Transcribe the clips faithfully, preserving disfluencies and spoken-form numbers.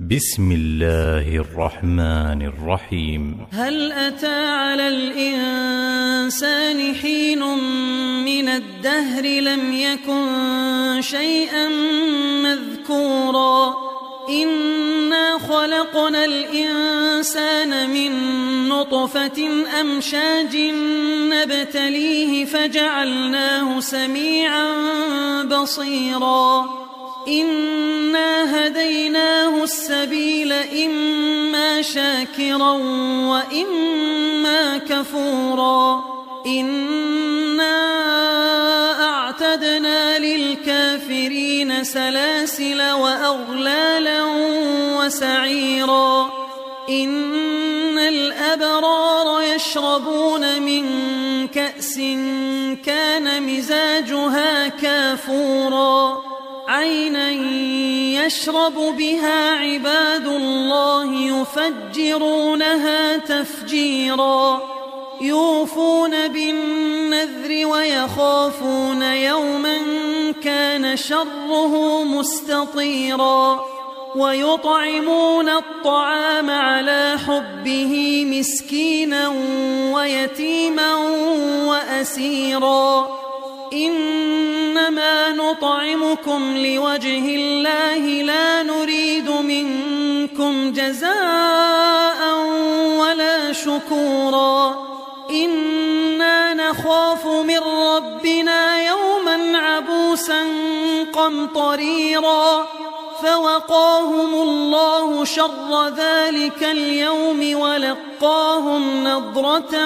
بسم الله الرحمن الرحيم. هل أتى على الإنسان حين من الدهر لم يكن شيئا مذكورا إنا خلقنا الإنسان من نطفة أمشاج نبتليه فجعلناه سميعا بصيرا إنا هديناه السبيل إما شاكرا وإما كفورا إنا أعتدنا للكافرين سلاسل وأغلالا وسعيرا إن الأبرار يشربون من كأس كان مزاجها كافورا عينا يشرب بها عباد الله يفجرونها تفجيرا يوفون بالنذر ويخافون يوما كان شره مستطيرا ويطعمون الطعام على حبه مسكينا ويتيما وأسيرا إنما نطعمكم لوجه الله لا نريد منكم جزاء ولا شكورا إنا نخاف من ربنا يوما عبوسا قمطريرا فوقاهم الله شر ذلك اليوم ولقاهم نضرة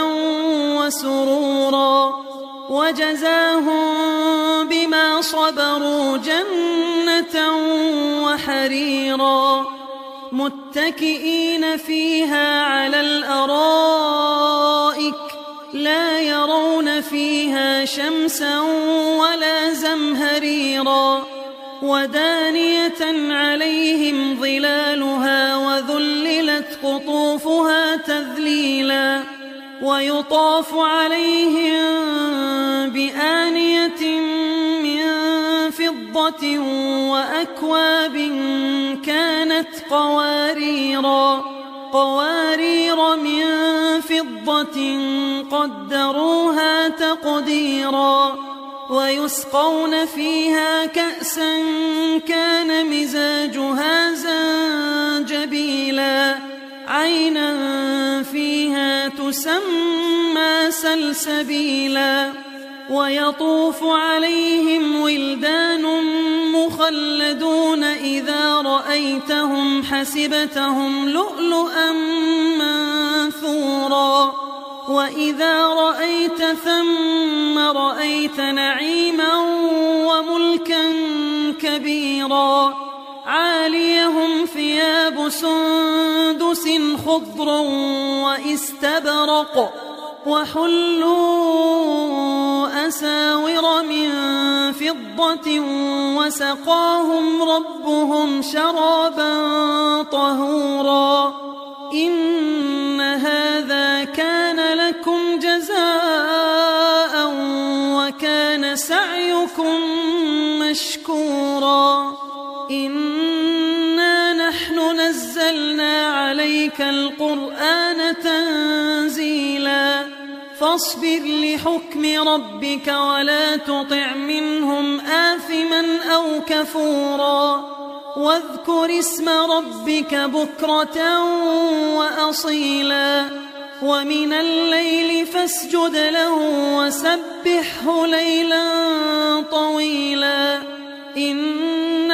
وسرورا وجزاهم بما صبروا جنة وحريرا متكئين فيها على الأرائك لا يرون فيها شمسا ولا زمهريرا ودانية عليهم ظلالها وذللت قطوفها تذليلا ويطاف عليهم بآنية من فضة وأكواب كانت قواريرا قوارير من فضة قدروها تقديرا ويسقون فيها كأسا كان مزاجها زنجبيلا عينا فيها تسمى سلسبيلا ويطوف عليهم ولدان مخلدون إذا رأيتهم حسبتهم لؤلؤا منثورا وإذا رأيت ثم رأيت نعيما وملكا كبيرا عاليهم ثياب سندس خضر واستبرق وحلوا أساور من فضة وسقاهم ربهم شرابا طهورا إن هذا كان لكم جزاء وكان سعيكم مشكورا إنا نحن نزلنا عليك القرآن تنزيلا فاصبر لحكم ربك ولا تطع منهم آثما أو كفورا واذكر اسم ربك بكرة وأصيلا ومن الليل فاسجد له وسبحه ليلا طويلا إن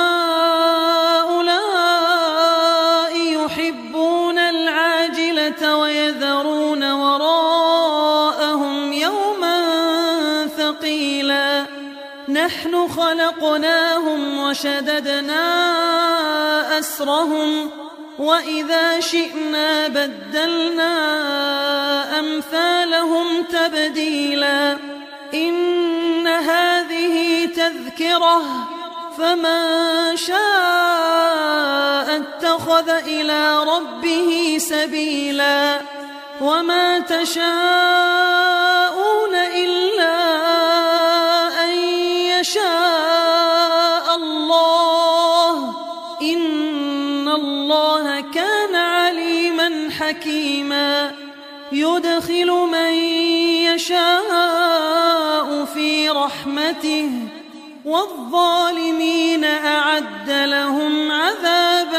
هؤلاء يحبون العاجلة ويذرون وراءهم يوما ثقيلا نحن خلقناهم وشددنا أسرهم وإذا شئنا بدلنا أمثالهم تبديلا إن هذه تذكرة فمن شاء اتخذ إلى ربه سبيلا وما تشاءون إلا أن يشاء الله إن إن الله كان عليما حكيما يدخل من يشاء في رحمته والظالمين أعد لهم عذابا